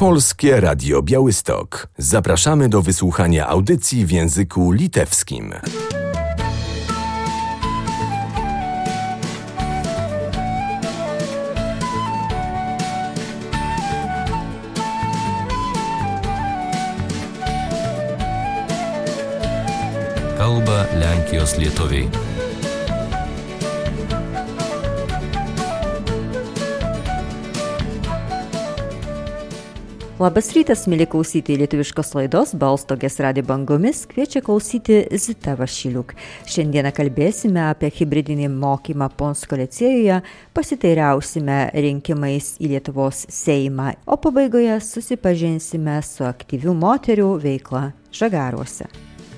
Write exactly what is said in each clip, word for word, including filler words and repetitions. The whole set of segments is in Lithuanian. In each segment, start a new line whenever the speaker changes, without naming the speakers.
Polskie Radio Białystok. Zapraszamy do wysłuchania audycji w języku litewskim.
Kalba Lenkijos lietuviai.
Labas rytas, mėly klausyti lietuviškos laidos Balstogės radijo bangomis, kviečia klausyti Zita Vašiliuk. Šiandieną kalbėsime apie hibridinį mokymą Ponsko licėjuje, pasiteirausime rinkimais į Lietuvos Seimą, o pabaigoje susipažinsime su aktyvių moterių veikla Žagaruose.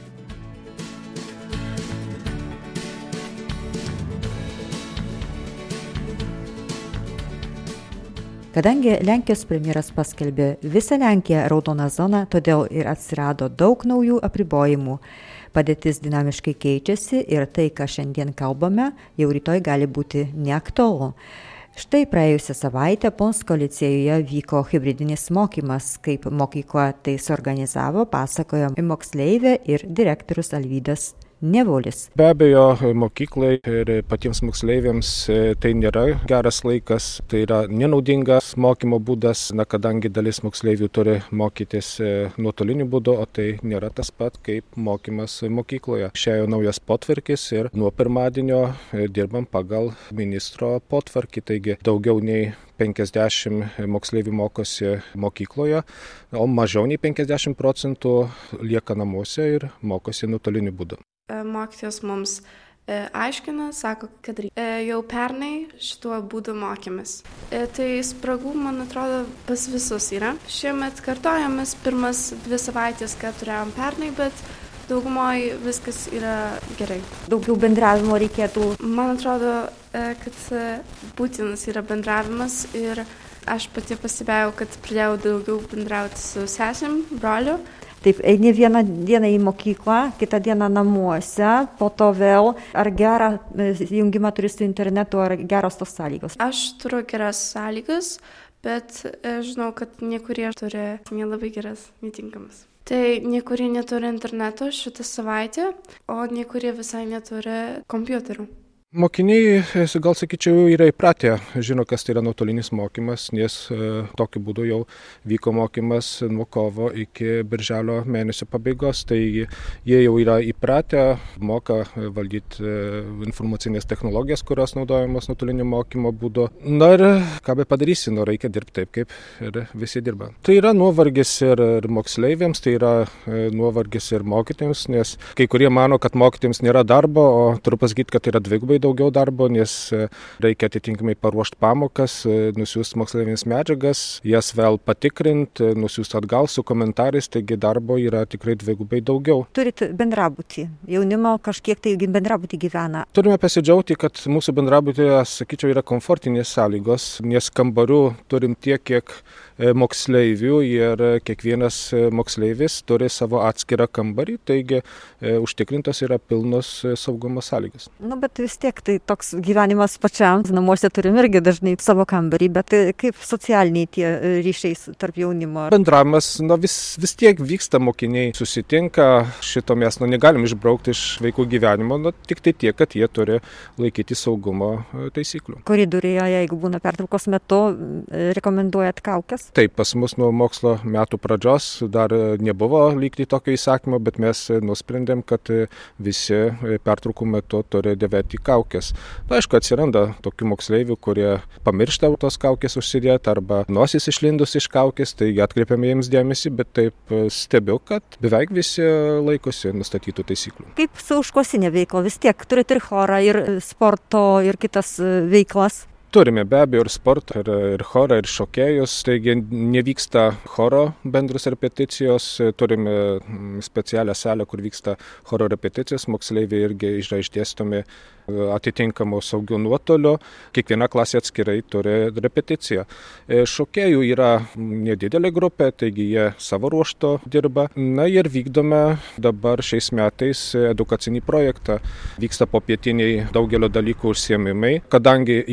Kadangi Lenkijos premjeras paskelbė visą Lenkiją raudoną zoną, todėl ir atsirado daug naujų apribojimų. Padėtis dinamiškai keičiasi ir tai, ką šiandien kalbame, jau rytoj gali būti neaktualu. Štai praėjusią savaitę Ponsko licėjuje vyko hibridinis mokymas, kaip mokykla tai suorganizavo, pasakojo moksleivė ir direktorius Alvydas Nevolis.
Be abejo, mokyklai ir patiems moksleiviams tai nėra geras laikas, tai yra nenaudingas mokymo būdas, na, kadangi dalis moksleivių turi mokytis nuotoliniu būdu, o tai nėra tas pat kaip mokymas mokykloje. Išėjo naujas potvarkis ir nuo pirmadienio dirbam pagal ministro potvarkį, taigi daugiau nei penkiasdešimt moksleivių mokosi mokykloje, o mažiau nei penkiasdešimt procentų lieka namuose ir mokosi nuotoliniu būdu.
Mokytojas mums aiškina, sako, kad jau pernai šituo būdu mokėmės. Tai spragų, man atrodo, pas visus yra. Šiemet kartojamės pirmas dvi savaitės, ką turėjom pernai, bet daugumoje viskas yra gerai.
Daugiau bendravimo reikėtų.
Man atrodo, kad būtinas yra bendravimas ir aš pati pastebėjau, kad pradėjau daugiau bendrauti su sesėm, broliu.
Taip, eini vieną dieną į mokyklą, kitą dieną namuose, po to vėl. Ar gerą jungimą turi su internetu, ar geros tos sąlygos?
Aš turiu geras sąlygas, bet žinau, kad niekurie turi nelabai geras, netinkamas. Tai niekurie neturi interneto šitą savaitę, o niekurie visai neturi kompiuterių.
Mokiniai, gal sakyčiau, yra įpratę, žino, kas tai yra nuotolinis mokymas, nes e, tokiu būdu jau vyko mokymas nuo kovo iki birželio mėnesio pabaigos, tai jie jau yra įpratę, moka valdyti e, informacinės technologijas, kurios naudojamos nuotolinio mokymo būdu. Na ir ką be padarysi, nu, reikia dirbti taip, kaip ir visi dirba. Tai yra nuovargis ir, ir moksleiviams, tai yra e, nuovargis ir mokytojams, nes kai kurie mano, kad mokytojams nėra darbo, o turiu pasakyti, kad tai yra dvigubai daugiau darbo, nes reikia atitinkamai paruošti pamokas, nusiųsti moksleivinės medžiagas, jas vėl patikrinti, nusiųsti atgal su komentarais, taigi darbo yra tikrai dvigubai daugiau.
Turit bendrabutį, jaunimo kažkiek tai bendrabutį gyvena.
Turime pasidžiaugti, kad mūsų bendrabutyje, sakyčiau, yra komfortinės sąlygos, nes kambarių turim tiek, kiek moksleivių ir kiekvienas moksleivis turi savo atskirą kambarį, taigi e, užtikrintos yra pilnos saugumo sąlygos.
Nu, bet vis tiek tai toks gyvenimas pačiam, namuose turim irgi dažnai savo kambarį, bet kaip socialiniai tie ryšiai tarp jaunimo?
Bendravimas, na, vis, vis tiek vyksta, mokiniai susitinka, šito mes nu, negalim išbraukti iš vaikų gyvenimo, nu, tik tai tiek, kad jie turi laikyti saugumo taisyklių.
Koridoriuje, jeigu būna pertraukos metu, rekomenduojat kaukes?
Taip, pas mus nuo mokslo metų pradžios dar nebuvo lygti tokio įsakymo, bet mes nusprendėm, kad visi pertraukų metu turi dėvėti kaukes. Na, aišku, atsiranda tokių moksleivių, kurie pamiršta tos kaukės užsidėti arba nosis išlindus iš kaukės, tai atkreipiame jiems dėmesį, bet taip stebiu, kad beveik visi laikosi nustatytų taisyklių.
Kaip su užklasinė veikla? Vis tiek turite ir chorą, ir sporto, ir kitas veiklas?
Turime be abejo ir sportą, ir, ir chorą, ir šokėjus, taigi nevyksta choro bendros repeticijos, turime specialią salę, kur vyksta choro repeticijos, moksleiviai irgi yra išdėstomi atitinkamų saugių nuotolių, kiekviena klasė atskirai turi repeticiją. Šokėjų yra nedidelė grupė, taigi jie savo ruožto dirba. Na ir vykdome dabar šiais metais edukacinį projektą. Vyksta popietiniai daugelio dalykų užsiėmimai, kadangi į to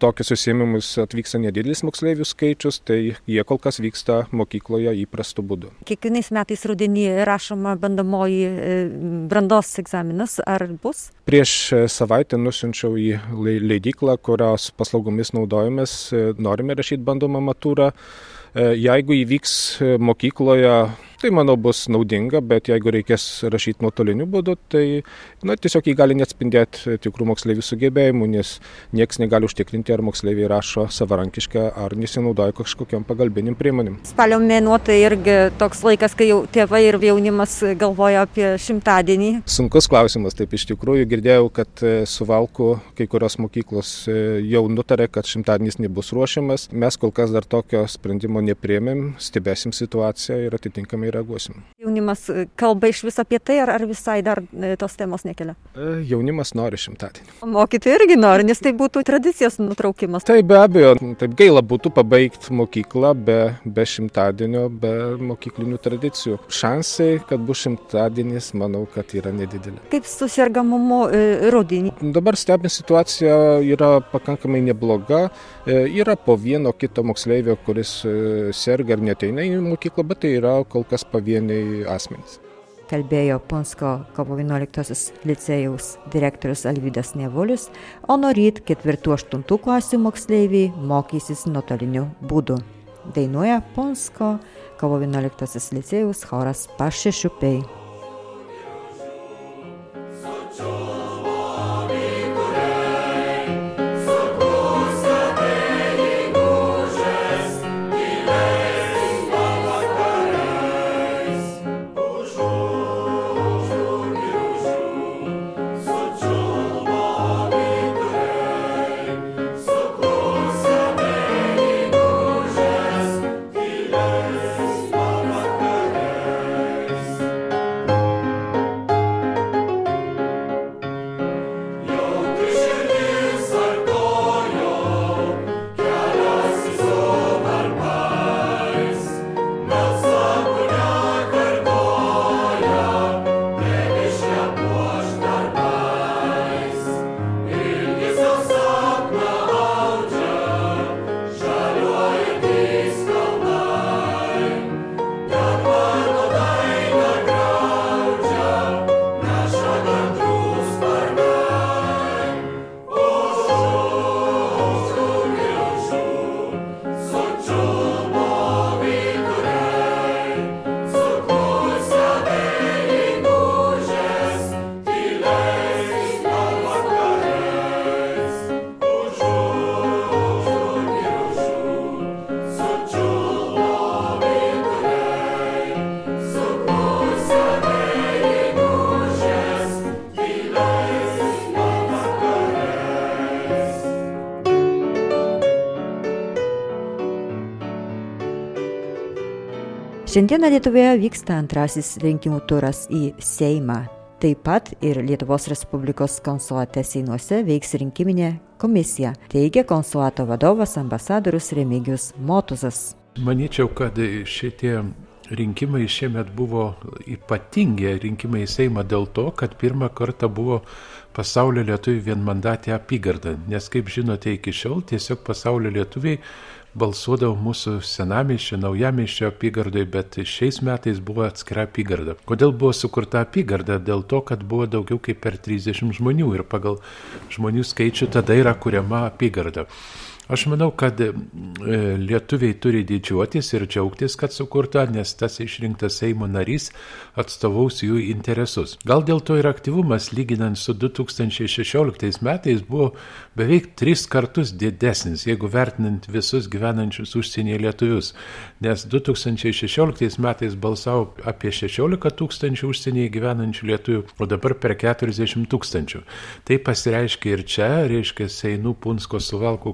tokius užsiėmimus atvyksta nedidelis moksleivių skaičius, tai jie kol kas vyksta mokykloje įprastu būdu.
Kiekvienais metais rudenį rašoma bandomoji brandos egzaminas, ar bus?
Prieš savaitę nusiunčiau į leidyklą, kurios paslaugomis naudojamės, norime rašyti bandomą matūrą. Jeigu įvyks mokykloje, tai manau bus naudinga, bet jeigu reikės rašyti nuotoliniu būdu, tai na, tiesiog jį gali neatspindėti tikrų moksleivių sugebėjimų, nes niekas negali užtikrinti, ar moksleiviai rašo savarankiškai, ar nesinaudoja kažkokiam pagalbiniam priemonėm.
Spalio mėnuo tai irgi toks laikas, kai jau tėvai ir jaunimas galvoja apie šimtadienį.
Sunkus klausimas, taip iš tikrųjų girdėjau, kad Suvalkų kai kurios mokyklos jau nutarė, kad šimtadienis nebus ruošiamas. Mes kol kas dar tokio sprendimo nepriėmėm, stebėsim situaciją ir atitinkamai reaguosim.
Jaunimas kalba iš vis apie tai, ar, ar visai dar tos temos nekelia?
Jaunimas nori šimtadienį.
Mokytojai irgi nori, nes tai būtų tradicijos nutraukimas.
Tai be abejo, taip gaila būtų pabaigti mokyklą be, be šimtadienio, be mokyklinių tradicijų. Šansai, kad bus šimtadienis, manau, kad yra nedidelė.
Kaip su sergamumu rudenį?
Dabar stebint situacija yra pakankamai nebloga. Yra po vieno kito moksleivio, kuris serga ir neteina į mokyklą, bet tai yra kol kas pavieniai asmenys.
Kalbėjo Punsko kovo vienuoliktosios licėjaus direktorius Alvydas Nevulis, o nuo ryt ketvirtų aštuntų klasių moksleiviai mokysis nuotoliniu būdu. Dainuoja Punsko kovo vienuoliktosios licėjaus choras Pašešupiai. Šiandieną Lietuvoje vyksta antrasis rinkimų turas į Seimą. Taip pat ir Lietuvos Respublikos konsulate Seinuose veiks rinkiminė komisija, teigia konsulato vadovas ambasadorius Remigijus Motuzas.
Manyčiau, kad šitie rinkimai šiemet buvo ypatingi rinkimai į Seimą dėl to, kad pirmą kartą buvo pasaulio lietuvių vienmandatė apygarda, nes kaip žinote iki šiol tiesiog pasaulio lietuviai balsuodavo mūsų senamiesčio, naujamiesčio apygardai, bet šiais metais buvo atskira apygarda. Kodėl buvo sukurta apygarda? Dėl to, kad buvo daugiau kaip per trisdešimt žmonių ir pagal žmonių skaičių tada yra kuriama apygarda. Aš manau, kad lietuviai turi didžiuotis ir džiaugtis, kad sukurta, nes tas išrinktas Seimo narys atstovaus jų interesus. Gal dėl to ir aktyvumas, lyginant su du tūkstančiai šešioliktais metais, buvo beveik tris kartus didesnis, jeigu vertinant visus gyvenančius užsienyje lietuvius. Nes du tūkstančiai šešioliktais metais balsavo apie šešiolika tūkstančių užsienyje gyvenančių lietuvių, o dabar per keturiasdešimt tūkstančių. Tai pasireiškia ir čia, reiškia Seinų, Punsko, Suvalkų krašte.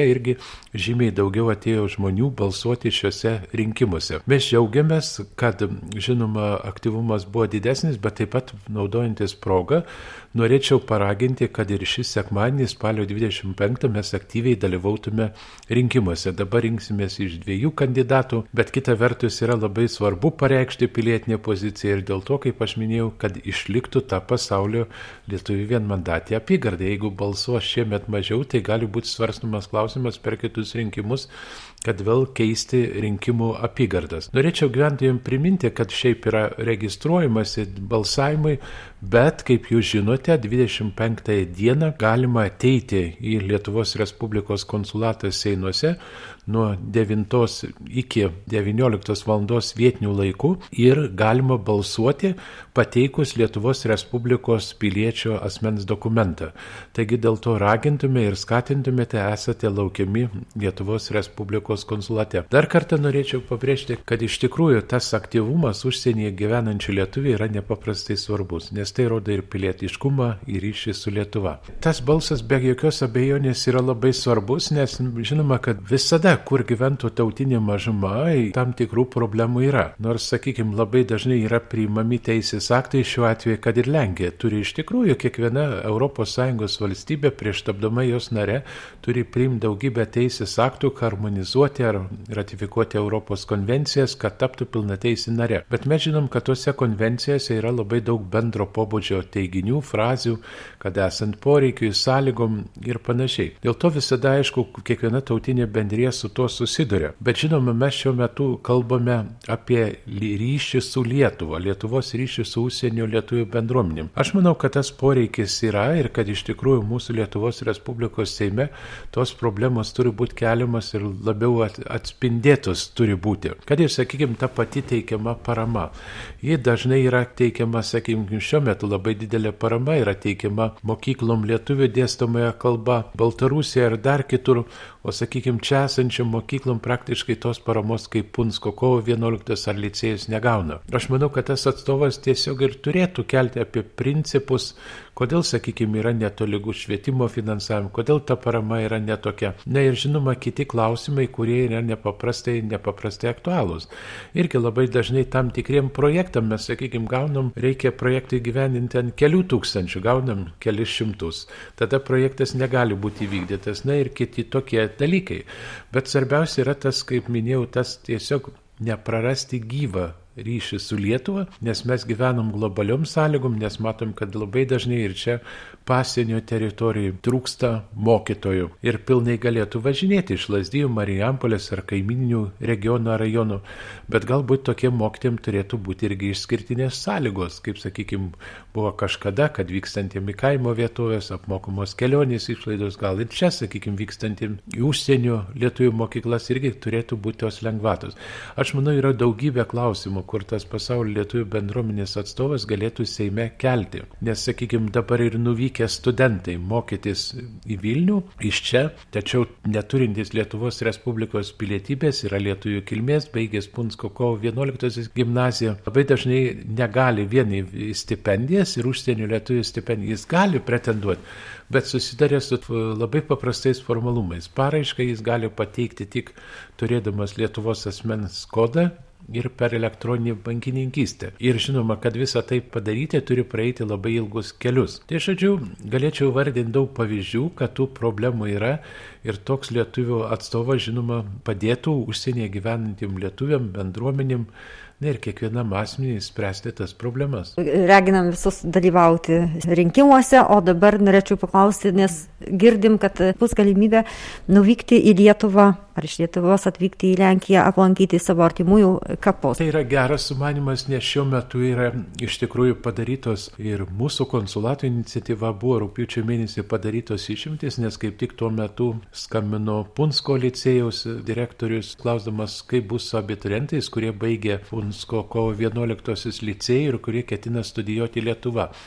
irgi žymiai daugiau atėjo žmonių balsuoti šiuose rinkimuose. Mes džiaugiamės, kad, žinoma, aktyvumas buvo didesnis, bet taip pat naudojantis progą, norėčiau paraginti, kad ir šis sekmadienį spalio dvidešimt penktą mes aktyviai dalyvautume rinkimuose. Dabar rinksimės iš dviejų kandidatų, bet kita vertus yra labai svarbu pareikšti pilietinę poziciją ir dėl to, kaip aš minėjau, kad išliktų ta pasaulio lietuvių vienmandatė apygarda. Jeigu balsuos šiemet mažiau, tai gali būti svarstumas klausimas per kitus rinkimus, kad vėl keisti rinkimų apygardas. Norėčiau gyventojams priminti, kad šiaip yra registruojamasi balsavimai, bet, kaip jūs žinote, dvidešimt penktąją dieną galima ateiti į Lietuvos Respublikos konsulatą Seinuose nuo devintos iki devynioliktos valandos vietinių laikų ir galima balsuoti pateikus Lietuvos Respublikos piliečio asmens dokumentą. Taigi dėl to ragintume ir skatintumėte, esate laukiami Lietuvos Respublikos konsulate. Dar kartą norėčiau pabrėžti, kad iš tikrųjų tas aktyvumas užsienyje gyvenančių lietuvių yra nepaprastai svarbus, nes tai rodo ir pilietiškumą, ir ryšį su Lietuva. Tas balsas be jokios abejonės yra labai svarbus, nes žinoma, kad visada, kur gyventų tautinė mažuma, tam tikrų problemų yra. Nors, sakykime, labai dažnai yra priimami teisės aktai, šiuo atveju, kad ir Lenkija turi iš tikrųjų kiekviena Europos Sąjungos valstybė prieš tapdama jos nare turi priimti daugybę teisės aktų, harmonizuoti ar ratifikuoti Europos konvencijas, kad taptų pilnateisė nare. Bet mes žinom, kad tose konvencijose yra labai daug bendro pobūdžio teiginių, frazių, kad esant poreikiui, sąlygom ir panašiai. Dėl to visada, aišku, kiekviena tautinė bendrija su to susiduria. Bet žinoma, mes šiuo metu kalbame apie ryšį su Lietuva, Lietuvos ryšį su užsienio lietuvių bendruomenėm. Aš manau, kad tas poreikis yra ir kad iš tikrųjų mūsų Lietuvos Respublikos Seime tos problemos turi būti keliamas ir labiau atspindėtos turi būti. Kad ir, sakykime, ta pati teikiama parama. Ji dažnai yra teikiama, sakykime, šiuo metu labai didelė parama yra teikiama mokyklom lietuvių dėstomoje kalba, Baltarusija ir dar kitur, o, sakykime, čia esančiam mokyklom praktiškai tos paramos kaip Punsko kovo vienuoliktos ar licėjus negauna. Aš manau, kad tas atstovas tiesiog ir turėtų kelti apie principus, kodėl, sakykime, yra netolygus švietimo finansavimas, kodėl ta parama yra netokia. Na ir žinoma, kiti klausimai, kurie yra nepaprastai, nepaprastai aktualūs. Irgi labai dažnai tam tikriem projektam mes, sakykime, gaunam, reikia projektui gyveninti ant kelių tūkstančių, gaunam kelis šimtus. Tada projektas negali būti įvykdytas. Na ir kiti tokie dalykai. Bet svarbiausia yra tas, kaip minėjau, tas tiesiog neprarasti gyvą ryšį su Lietuva, nes mes gyvenam globaliom sąlygom, nes matom, kad labai dažnai ir čia pasienio teritorijai trūksta mokytojų ir pilnai galėtų važinėti iš Lazdijų, Marijampolės ar kaimininių regionų ar rajonų, bet galbūt tokie mokytojams turėtų būti irgi išskirtinės sąlygos, kaip, sakykime, buvo kažkada, kad vykstantiem į kaimo vietovės apmokamos kelionės išlaidos, gal ir čia, sakykime, vykstantiem į užsienio lietuvių mokyklas irgi turėtų būti tos lengvatos. Aš manau, yra daugybė klausimų, kur tas pasaulio lietuvių bendruomenės atstovas galėtų Seime kelti. Nes, sakykime, dabar ir nuvykę studentai mokytis į Vilnių, iš čia, tačiau neturintys Lietuvos Respublikos pilietybės, yra lietuvių kilmės, baigęs Punsko kovo vienuoliktosios gimnaziją, labai dažnai negali vieni stipendijas ir užsienio lietuvių stipendijas gali pretenduoti, bet susidarė su labai paprastais formalumais. Paraišką jis gali pateikti tik turėdamas Lietuvos asmens kodą ir per elektroninį bankininkystę. Ir žinoma, kad visą tai padaryti turi praeiti labai ilgus kelius. Tai, žodžiu, galėčiau vardinti daug pavyzdžių, kad tų problemų yra ir toks lietuvių atstovas, žinoma, padėtų užsienyje gyvenantiem lietuviam, bendruomenėm, na ir kiekvienam asmeniui spręsti tas problemas.
Raginam visus dalyvauti rinkimuose, o dabar norėčiau paklausti, nes girdim, kad bus galimybė nuvykti į Lietuvą ar iš Lietuvos atvykti į Lenkiją, aplankyti savo artimųjų kapus.
Tai yra geras sumanymas, nes šiuo metu yra iš tikrųjų padarytos ir mūsų konsulato iniciatyva buvo rugpjūčio mėnesį padarytos išimtis, nes kaip tik tuo metu skambino Punsko licėjaus direktorius, klausdamas, kaip bus su abiturientais, kurie baigė Punsko kovo vienuoliktosios licėjų ir kurie ketina studijuoti Lietuvą.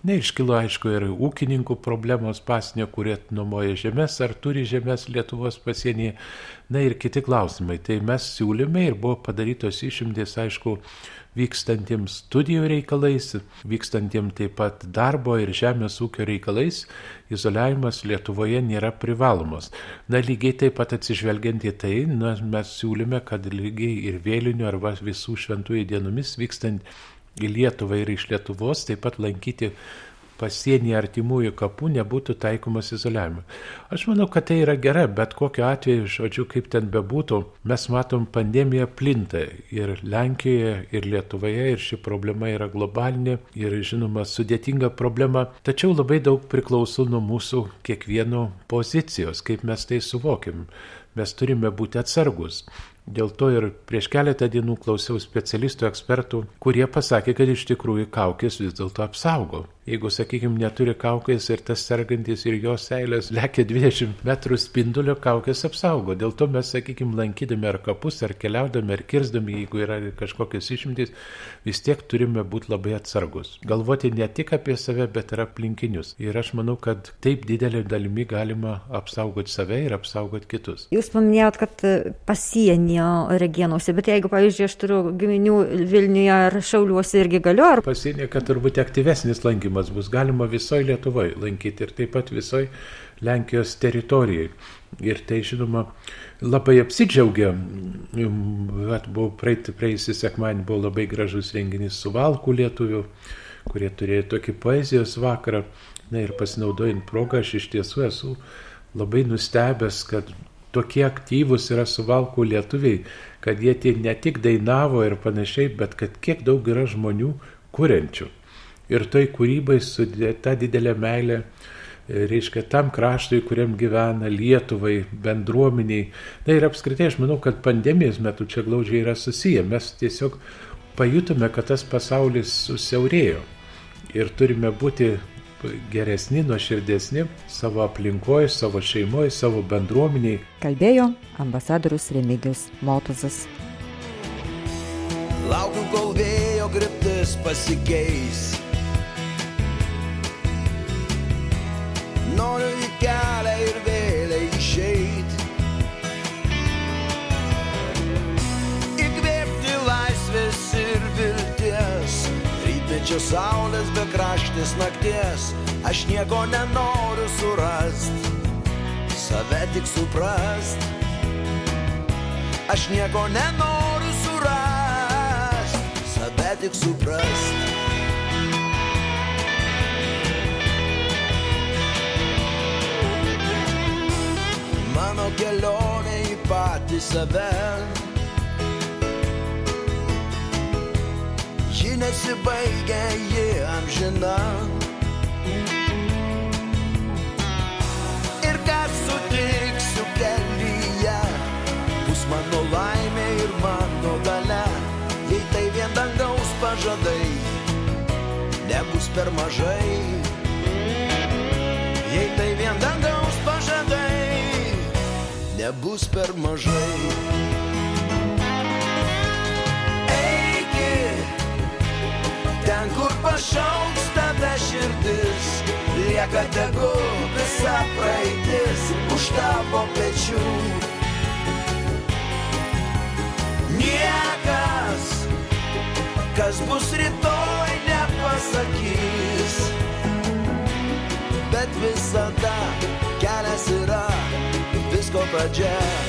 Na, iškilo aišku ir ūkininkų problemos pasienio, kurie nuomoja žemės ar turi žemės Lietuvos pasienyje. Na ir kiti klausimai. Tai mes siūlėme ir buvo padarytos išimtys, aišku, vykstantiems studijų reikalais, vykstantiems taip pat darbo ir žemės ūkio reikalais, izoliavimas Lietuvoje nėra privalomos. Na, lygiai taip pat atsižvelgiant į tai, na, mes siūlėme, kad lygiai ir vėlinių arba visų šventųjų dienomis vykstant į Lietuvą ir iš Lietuvos taip pat lankyti pasienyje artimųjų kapų nebūtų taikomas izoliavimas. Aš manau, kad tai yra gera, bet kokiu atveju, žodžiu, kaip ten bebūtų, mes matom, pandemija plinta ir Lenkijoje, ir Lietuvoje, ir ši problema yra globalinė ir, žinoma, sudėtinga problema, tačiau labai daug priklauso nuo mūsų kiekvieno pozicijos, kaip mes tai suvokiam. Mes turime būti atsargus. Dėl to ir prieš keletą dienų klausiau specialistų, ekspertų, kurie pasakė, kad iš tikrųjų kaukės vis dėlto apsaugo. Jeigu, sakykime, neturi kaukės ir tas sergantis ir jos seilės lekia dvidešimt metrų spindulio, kaukės apsaugo. Dėl to mes, sakykime, lankydami ar kapus, ar keliaudami, ar kirzdami, jeigu yra kažkokios išimtys, vis tiek turime būti labai atsargus. Galvoti ne tik apie save, bet ir aplinkinius. Ir aš manau, kad taip didelė dalimi galima apsaugoti save ir apsaugoti kitus.
Jūs paminėjot, kad pasienio regionuose, bet jeigu, pavyzdžiui, aš turiu giminių Vilniuje ar Šiauliuose, irgi galiu, ar...
Pasienio, kad turbūt aktyvesnis lankymas bus galima visoje Lietuvoje lankyti ir taip pat visoje Lenkijos teritorijoje. Ir tai, žinoma, labai apsidžiaugia. Buvo praeitį, praeisį sekmanį buvo labai gražus renginys Suvalkų lietuvių, kurie turėjo tokį poezijos vakarą. Na ir pasinaudojant progą, aš iš tiesų esu labai nustebęs, kad tokie aktyvūs yra Suvalkų lietuviai, kad jie tie ne tik dainavo ir panašiai, bet kad kiek daug yra žmonių kuriančių. Ir toj kūrybai sudėta didelė meilė, reiškia, tam kraštui, kuriam gyvena, Lietuvai, bendruomeniai. Na ir apskritai aš manau, kad pandemijos metu čia glaudžiai yra susiję. Mes tiesiog pajutome, kad tas pasaulis susiaurėjo ir turime būti geresni, nuoširdesni savo aplinkoje, savo šeimoje, savo bendruomeniai.
Kalbėjo ambasadorius Remigijus Motuzas.
Laukiu, kol vėjo kryptis pasikeis. Noriu į kelią ir vėliai išeit. Įkvėpti laisvės ir vilties. Rytmečio saulės be kraštės nakties. Aš nieko nenoriu surast, save tik suprast. Aš nieko nenoriu surast, save tik suprast. Mano kelionė į patį save, ji nesibaigia, ji amžina. Ir kas sutiksiu kelyje, bus mano laimė ir mano galia. Jei tai vien dangaus pažadai, nebus per mažai. Jei tai vien dangaus pažadai, nebus per mažai. Eiki ten, kur pašauks tave širdis, lieka tegu visa praeitis už tavo pečių. Niekas, kas bus rytoj, nepasakys, bet visada kelias yra visko pradžia.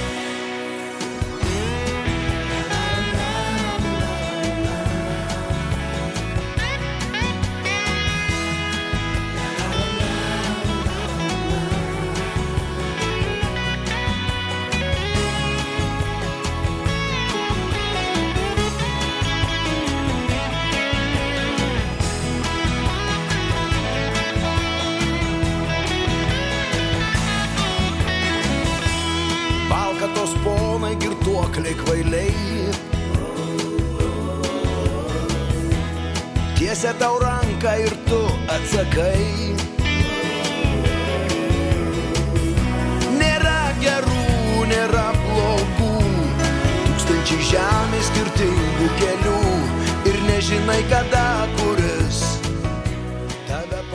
Valkatos ponai, girtuokliai kvailiai, tiesia tau ranką ir tu atsakai. Nėra gerų, nėra blogų, tūkstančiai žemės skirtingų kelių ir nežinai kada kuris tave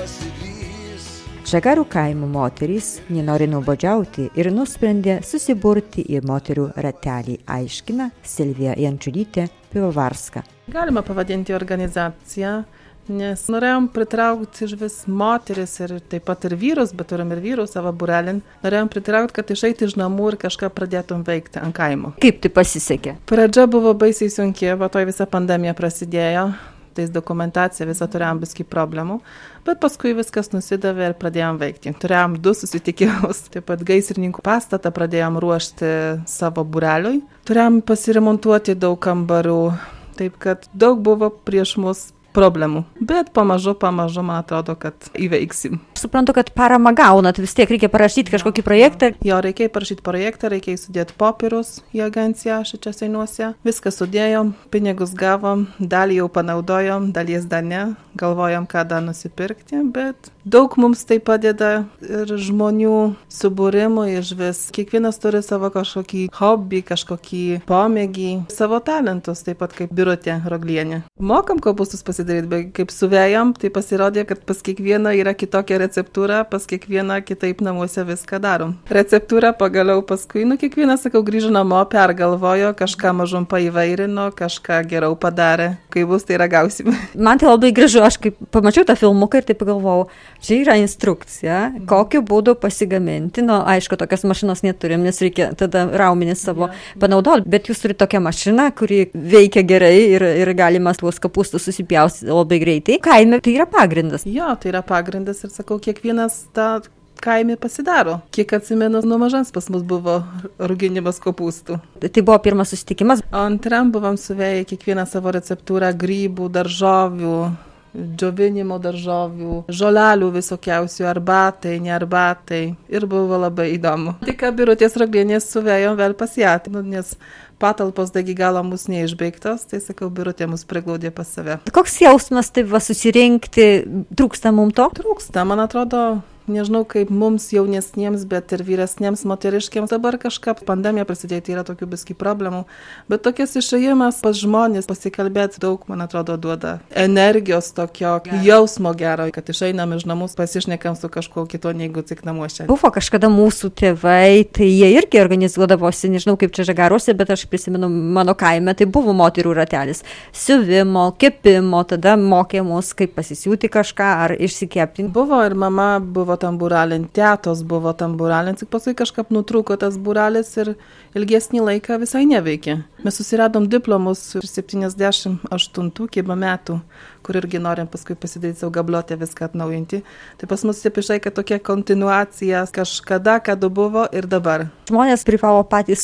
pasidrys.
Žagarų kaimo moterys nenori nuobodžiauti ir nusprendė susiburti į moterų ratelį, aiškina Silvija Jančiulytė Pivovarska.
Galima pavadinti organizaciją, nes norėjom pritraukti iš vis moteris ir taip pat ir vyrus, bet turim ir vyrų savo būrelin. Norėjom pritraukti, kad išeiti iš namų ir kažką pradėtum veikti ant kaimo.
Kaip tai pasisekė?
Pradžia buvo baisiai sunki, po to visa pandemija prasidėjo. Tais dokumentacija visą turėjom biskį problemų, bet paskui viskas nusidavė ir pradėjom veikti. Turėjom du susitikimus, taip pat gaisrininkų pastatą pradėjom ruošti savo būreliui. Turėjom pasiremontuoti daug kambarių, taip kad daug buvo prieš mus problemų, bet pamažu, pamažu, man atrodo, kad įveiksim.
Suprantu, kad paramą gaunat, vis tiek reikia parašyti kažkokį projektą.
Jo, reikia parašyti projektą, reikia sudėti popierus į agenciją šičia Seinuose. Viską sudėjom, pinigus gavom, dalį jau panaudojom, dalies dar ne, galvojom, ką dar nusipirkti, bet daug mums tai padeda ir žmonių subūrimų iš vis. Kiekvienas turi savo kažkokį hobby, kažkokį pomėgį, savo talentus, taip pat kaip Birutė Roglienė. Mokam kopūstus pasidaryti. Bet kaip suvėjom, tai pasirodė, kad pas kiekvieną yra kitokia receptūra, pas kiekvieną kitaip namuose viską darom. Receptūra pagaliau paskui, nu kiekvieną, sakau, grįžo namo, pergalvojo, kažką mažum paįvairino, kažką geriau padarė. Kai bus, tai ragausim.
Man tai labai gražu, aš kaip pamačiau tą filmuką ir taip pagalvojau, čia yra instrukcija, kokiu būdu pasigaminti. Nu, aišku, tokios mašinos neturim, nes reikia tada raumenis savo panaudoti, bet jūs turite tokią mašiną, kuri veikia gerai ir, ir galima tuos kapustus susipjauti labai greitai. Kaime tai yra pagrindas.
Jo, tai yra pagrindas ir sakau, kiekvienas tą kaime pasidaro. Kiek atsimenu, nuo mažens pas mus buvo ruginimas kopūstų.
Tai buvo pirmas susitikimas.
Antram buvom suvėję kiekvieną savo receptūrą grybų, daržovių, džiovinimo daržovių, žolelių visokiausių, arbatai, nearbatai. Ir buvo labai įdomu. Tik Birutės Roglienės suvėjom vėl pasijatį, nes patalpos dagi galo mūsų neišbaigtos, tai sakau, Birutė mus priglaudė pas save.
Koks jausmas taip va susirinkti, trūksta mums to?
Trūksta, man atrodo, nežinau kaip mums jaunesniems, bet ir vyresniems moteriškiams. Dabar kažką pandemija prasidėjo, tai yra tokių biskį problemų, bet tokias išėjimas pas žmonės, pasikalbėti daug, man atrodo, duoda energijos tokio gero. Jausmo gero, kad išeinam iš namus, pasišnekam su kažkuo kito, neigu tik namuose.
Buvo kažkada mūsų tėvai, tai jie irgi organizuodavosi, nežinau kaip čia Žagaruose, bet aš prisimenu mano kaime, tai buvo moterų ratelis. Siuvimo, kepimo, tada mokė mus, kaip pasisiūti kažką ar išsikepti.
Buvo ir mama buvo tam būrelin, tėtos buvo tam būrelin, tik paskui kažkaip nutrūko tas būrelis ir ilgesnį laiką visai neveikė. Mes susiradom diplomus septyniasdešimt aštuntų kibo metų, kur irgi norim paskui pasidaryti savo gablotę, viską atnaujinti. Tai pas mus taip išai, kad tokia kontinuacija kažkada, kada buvo ir dabar.
Žmonės privalo patys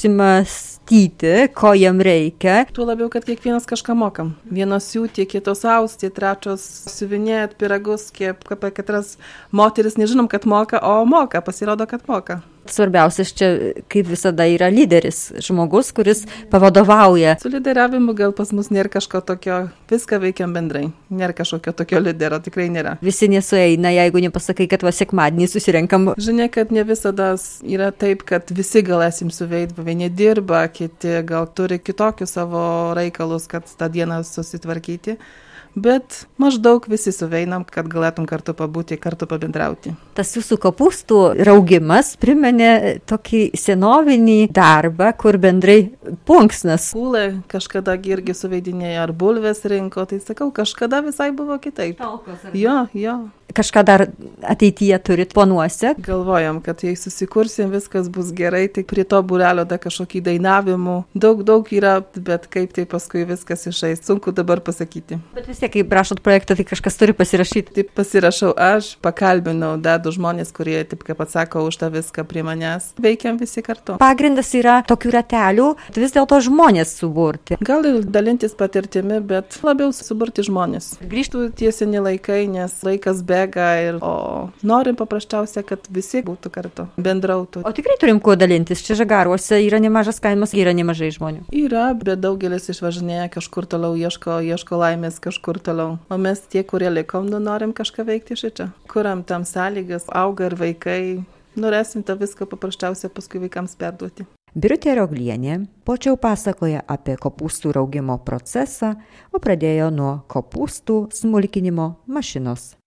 susimastyti, ko jam reikia.
Tuo labiau, kad kiekvienas kažką mokam. Vienos siūti, kitos austi, trečios siuvinėt, piragus, kaip katras moteris nežinom, kad moka, o moka, pasirodo, kad moka.
Svarbiausias čia, kaip visada, yra lyderis, žmogus, kuris pavadovauja.
Su lyderiavimu gal pas mus nėra kažko tokio, viską veikiam bendrai. Nėra kažkokio tokio lydero, tikrai nėra.
Visi nesueina, jeigu nepasakai, kad va sekmadienį susirenkam.
Žinia, kad ne visada yra taip, kad visi galėsim suveikti, vieni dirba, kiti gal turi kitokius savo reikalus, kad tą dieną susitvarkyti. Bet maždaug visi suveinam, kad galėtum kartu pabūti, kartu pabendrauti.
Tas jūsų kopūstų raugimas primenė tokį senovinį darbą, kur bendrai punksnas.
Kūlė kažkada irgi suveidinėjo, ar bulvės rinko, tai sakau, kažkada visai buvo kitaip. Jo, jo.
Kažką dar ateityje turit planuose?
Galvojam, kad jei susikursim, viskas bus gerai, tik prie to būrelio dar kažkokį dainavimų. Daug, daug yra, bet kaip tai paskui viskas išeis, sunku dabar pasakyti.
Bet vis tiek, kai prašot projektą, tai kažkas turi pasirašyti.
Taip pasirašau aš, pakalbinau dedu žmonės, kurie, taip kaip atsako už tą viską prie manęs. Veikiam visi kartu.
Pagrindas yra tokių ratelių, vis dėlto žmonės suburti.
Gal ir dalintis patirtimi, bet labiau suburti žmonės. Grįžtų tiesini laikai, nes laikas bėga. Ir, o norim paprasčiausia, kad visi būtų kartu, bendrautų.
O tikrai turim kuo dalintis. Čia Žagaruose yra nemažas kaimas, yra nemažai žmonių.
Yra, bet daugelis išvažinėja kažkur toliau, ieško, ieško laimės kažkur toliau. O mes tie, kurie likom, nu, norim kažką veikti šičia. Kuriam tam sąlygas, auga ir vaikai. Norėsim tą viską paprasčiausia paskui vaikams perduoti.
Birutė Roglienė plačiau pasakoja apie kopūstų raugimo procesą, o pradėjo nuo kopūstų smulkinimo mašinos.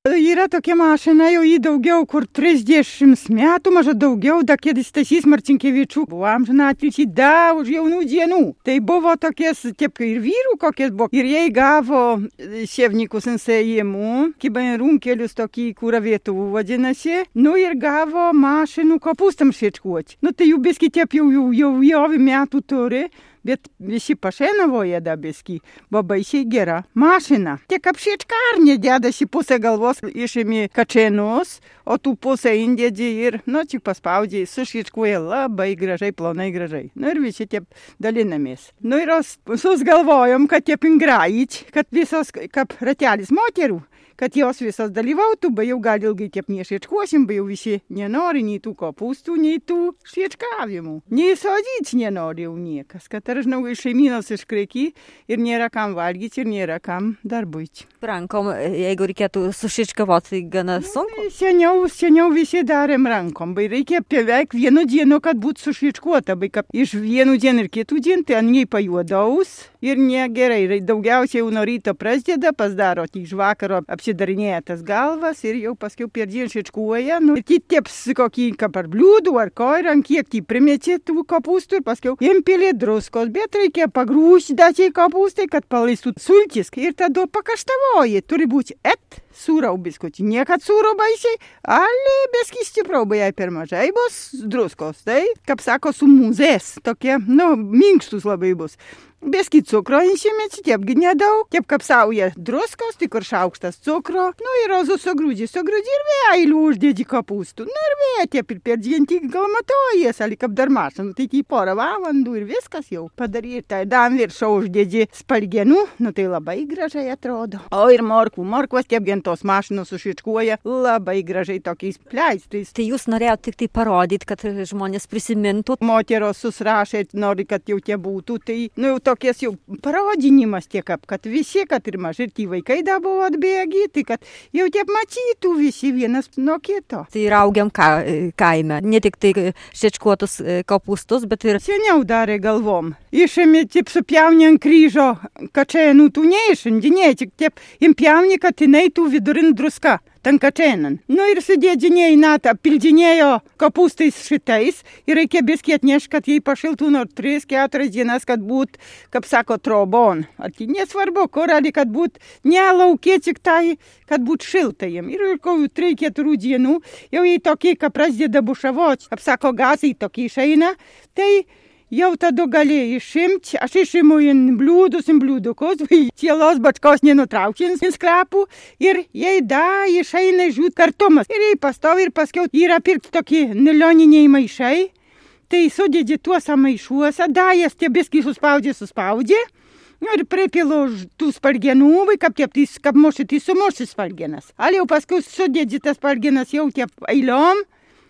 Yra tokia mašina, jau į daugiau kur trisdešimt metų, maža daugiau, da kėdis Stasys Marcinkevičių buvo amžiną atilsį daug jaunų dienų. Tai buvo tokies, tiep ir vyrų kokies buvo. Ir jie gavo ševnikus insėjimų, kibainrunkelius tokį kūrą vietų vadinasi. Nu ir gavo mašinų kopūstam šečkuoti. Nu tai jų biski tiep jau, jau, jau, jau metų turi. Bet visi pašenavoje da biski, buvo baisiai gera mašina. Tiek apšiečkarnė dedasi pusę galvos, išėmė kačenus, o tų pusę indėdži ir, nu, tik paspaudžiai, sušiečkuoja labai gražai, plonai gražai. Nu ir visi tiep dalinamės. Nu ir sus galvojom, kad tiep ingraič, kad visos, kaip ratelis moterų, kad jos visos dalyvautų, bet jau gal ilgai tiep nešiečkuosim, bet jau visi nenori nei tų kopūstų, nei tų šiečkavimų. Nei sodyti nenori jau niekas, kad ar žinau, iš šeimynos iškreiki ir nėra kam valgyti ir nėra kam darbuoti.
Rankom, jeigu reikėtų sušiečkavoti, tai gana sunku.
Seniau, seniau visi darėm rankom, bet reikia beveik vienu dienu, kad būtų sušiečkuota, bet kaip iš vienų dienų ir kitų dienų, tai ant jai pajuodaus ir negerai. Daugiausiai jau nuo ryto prasideda, pasidaro tik iš vakaro apsidarinėja tas galvas ir jau paskiau per dieną šiečkuoja. Nu, ir tieps kokį kaip ar bliūdų ar ko ir ant kiek tai primečia tų kopūstų ir paskiau impilė druskos, bet reikia pagrūsti dačiai kopūstai, kad palaistų sultis ir tada pakaštavoji. Turi būti et sūrau biskutį. Niekad sūro baisiai, ali beski stiprau, beje per mažai bus druskos. Tai, kaip sako, su mūzės tokie, nu, minkštus labai bus. Beski cukro įsimėti, tiepgi nedaug, tiep kaip sauja druskos, tik ir šaukštas cukro, nu ir rozu sugrūdži, sugrūdži ir vėlių uždėdži kopūstų, nu ir vėl tiep ir per dieną tik gal matojas, ali kaip dar mašinu, tai tik porą valandų ir viskas jau padaryti, tai dam viršau uždėdži spalgenų, nu tai labai gražiai atrodo. O ir morkų, morkvas tiep gentos mašinos sušičkuoja labai gražiai tokiais pleistrais.
Tai jūs norėjote tik tai parodyti, kad žmonės prisimintų.
Moteros susrašė, nori, kad jau tie būtų, tai, nu, tokies jau parodinimas tiek, kad visi, kad ir maži ir tie vaikai da buvo atbėgi, tai kad jau tiep matytų visi vienas nuo kito.
Tai raugiam ka, kaime, ne tik tai šečkuotus kopūstus, bet ir...
Seniau darė galvom. Išėmė tiep supjaunė ant kryžo, kačenų tų neišindinė, tik tiep impjaunė, kad jinai tų vidurin druska. Ten kačenan. Nu ir sudėdžinėjai natą, pildžinėjo kopūstais šitais ir reikia biskį atnešti, kad jai pašiltų nuo tris keturias dienas, kad būt, kaip sako, trobon. Ar tai nesvarbu, kur ali, kad būt nelaukė tik tai, kad būt šilta jiem. Ir kokių trijų keturių dienų jau jai tokie, kad prasideda bušavoti, kaip sako, gazai tokie išeina, tai jau tada galėjai išimti, aš išimu in bliūdus, in bliūdukus, cielos bačkos nenutraukins in skrapų ir jai da išeina žiūt kartumas. Ir jai pastovi ir paskiau yra pirkti tokie nilioniniai maišai, tai sudėdži tuose maišuose, da jas tie biskį suspaudė, suspaudė. Ir pripilo tų spalgenų, kaip tiep, kaip mušyti sumušti spalgenas. Al jau paskiau sudėdži tas spalgenas jau tiep eiliom.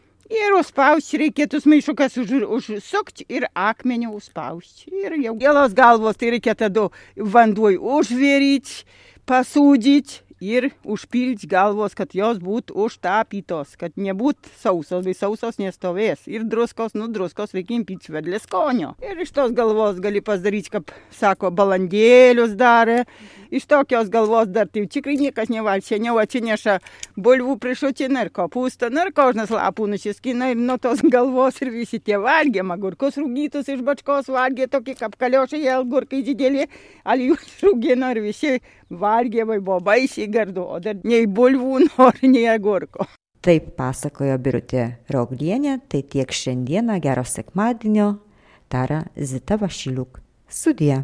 Ir užspausti reikėtų maišukas už, užsukti ir akmenį užspausti. Ir jau gėlos galvos, tai reikia tada vanduoj užvėryti, pasūdyti ir užpildyti galvos, kad jos būtų užtapytos, kad nebūtų sausos, bei sausos nestovės. Ir druskos, nu druskos reikia impyti vedlė skonio. Ir iš tos galvos gali pasidaryti, kaip sako, balandėlius darė. Iš tokios galvos dar tai tikrai niekas nevalg. Seniau atsineša bulvų prišutina ir kopūstą, ir kožnas lapų nusiskina ir nuo tos galvos ir visi tie valgė. Agurkus rūgytus iš bačkos valgė, tokie kaip kaliošai, agurkai didelį, al jų rūgino ir visi valgė, vai buvo baisiai gardu, o dar nei bulvų nori, nei agurko.
Taip pasakojo Birutė Rauglienė, tai tiek šiandieną, gero sekmadienio, tara Zita Vašiliuk. Sudie.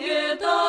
kita